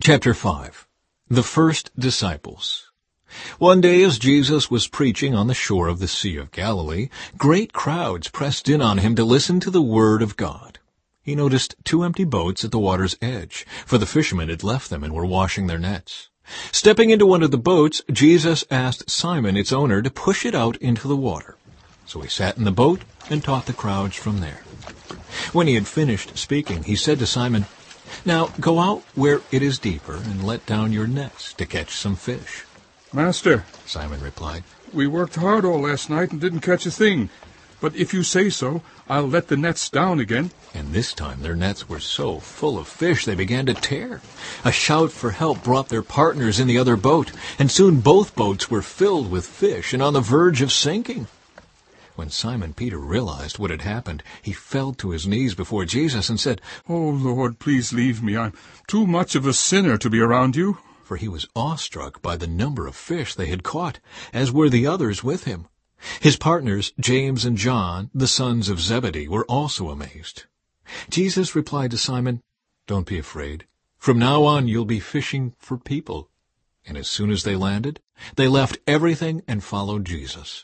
Chapter 5. The First Disciples. One day as Jesus was preaching on the shore of the Sea of Galilee, great crowds pressed in on him to listen to the word of God. He noticed 2 empty boats at the water's edge, for the fishermen had left them and were washing their nets. Stepping into one of the boats, Jesus asked Simon, its owner, to push it out into the water. So he sat in the boat and taught the crowds from there. When he had finished speaking, he said to Simon, "Now go out where it is deeper and let down your nets to catch some fish." "Master," Simon replied, "we worked hard all last night and didn't catch a thing. But if you say so, I'll let the nets down again." And this time their nets were so full of fish they began to tear. A shout for help brought their partners in the other boat, and soon both boats were filled with fish and on the verge of sinking. When Simon Peter realized what had happened, he fell to his knees before Jesus and said, "Oh, Lord, please leave me. I'm too much of a sinner to be around you." For he was awestruck by the number of fish they had caught, as were the others with him. His partners, James and John, the sons of Zebedee, were also amazed. Jesus replied to Simon, "Don't be afraid. From now on you'll be fishing for people." And as soon as they landed, they left everything and followed Jesus.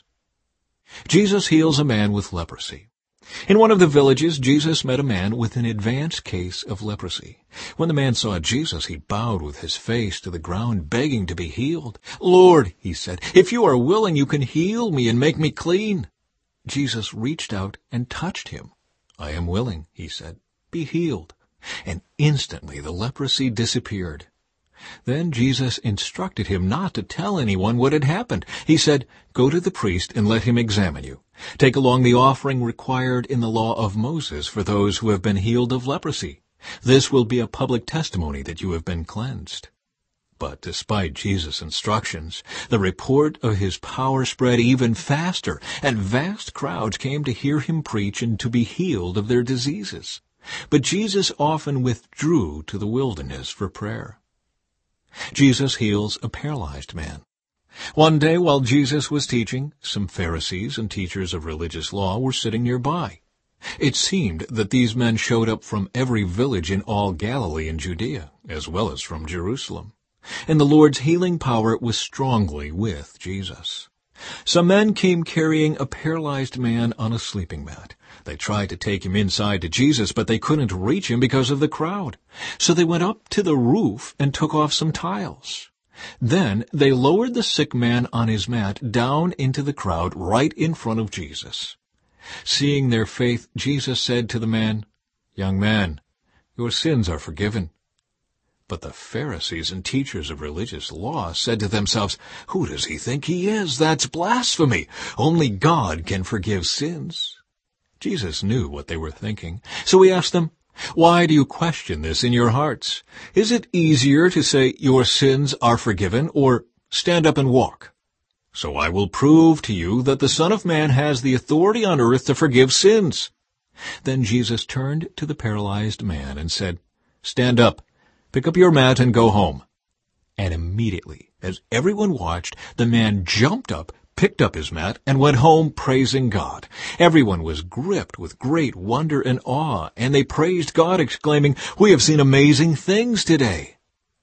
Jesus heals a man with leprosy. In one of the villages, Jesus met a man with an advanced case of leprosy. When the man saw Jesus, he bowed with his face to the ground, begging to be healed. "Lord," he said, "if you are willing, you can heal me and make me clean." Jesus reached out and touched him. "I am willing," he said. "Be healed." And instantly the leprosy disappeared. Then Jesus instructed him not to tell anyone what had happened. He said, "Go to the priest and let him examine you. Take along the offering required in the law of Moses for those who have been healed of leprosy. This will be a public testimony that you have been cleansed." But despite Jesus' instructions, the report of his power spread even faster, and vast crowds came to hear him preach and to be healed of their diseases. But Jesus often withdrew to the wilderness for prayer. Jesus heals a paralyzed man. One day while Jesus was teaching, some Pharisees and teachers of religious law were sitting nearby. It seemed that these men showed up from every village in all Galilee and Judea, as well as from Jerusalem. And the Lord's healing power was strongly with Jesus. Some men came carrying a paralyzed man on a sleeping mat. They tried to take him inside to Jesus, but they couldn't reach him because of the crowd. So they went up to the roof and took off some tiles. Then they lowered the sick man on his mat down into the crowd right in front of Jesus. Seeing their faith, Jesus said to the man, "Young man, your sins are forgiven." But the Pharisees and teachers of religious law said to themselves, "Who does he think he is? That's blasphemy. Only God can forgive sins." Jesus knew what they were thinking, so he asked them, "Why do you question this in your hearts? Is it easier to say, 'Your sins are forgiven,' or 'Stand up and walk'? So I will prove to you that the Son of Man has the authority on earth to forgive sins." Then Jesus turned to the paralyzed man and said, "Stand up, pick up your mat and go home." And immediately, as everyone watched, the man jumped up, picked up his mat, and went home praising God. Everyone was gripped with great wonder and awe, and they praised God, exclaiming, "We have seen amazing things today."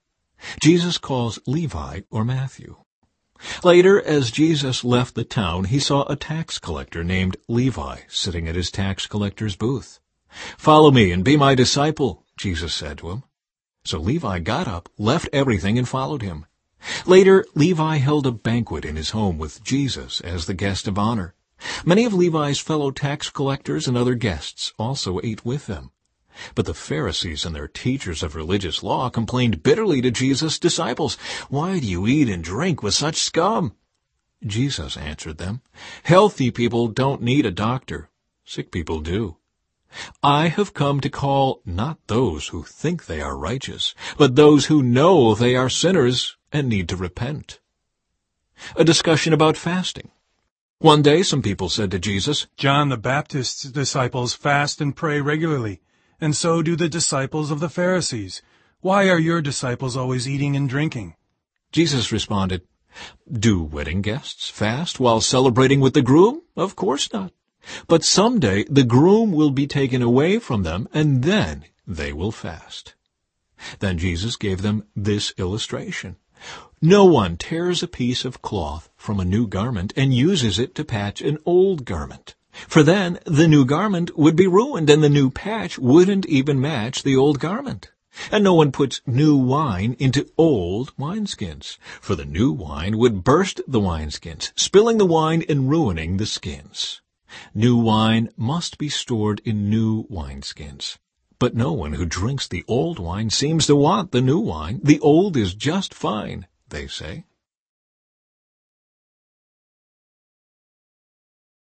Jesus calls Levi or Matthew. Later, as Jesus left the town, he saw a tax collector named Levi sitting at his tax collector's booth. "Follow me and be my disciple," Jesus said to him. So Levi got up, left everything, and followed him. Later, Levi held a banquet in his home with Jesus as the guest of honor. Many of Levi's fellow tax collectors and other guests also ate with them. But the Pharisees and their teachers of religious law complained bitterly to Jesus' disciples, "Why do you eat and drink with such scum?" Jesus answered them, "Healthy people don't need a doctor. Sick people do. I have come to call not those who think they are righteous, but those who know they are sinners and need to repent." A discussion about fasting. One day some people said to Jesus, "John the Baptist's disciples fast and pray regularly, and so do the disciples of the Pharisees. Why are your disciples always eating and drinking?" Jesus responded, "Do wedding guests fast while celebrating with the groom? Of course not. But someday the groom will be taken away from them, and then they will fast." Then Jesus gave them this illustration. No one tears a piece of cloth from a new garment and uses it to patch an old garment. For then the new garment would be ruined, and the new patch wouldn't even match the old garment. And no one puts new wine into old wineskins, for the new wine would burst the wineskins, spilling the wine and ruining the skins. New wine must be stored in new wineskins. But no one who drinks the old wine seems to want the new wine. The old is just fine, they say.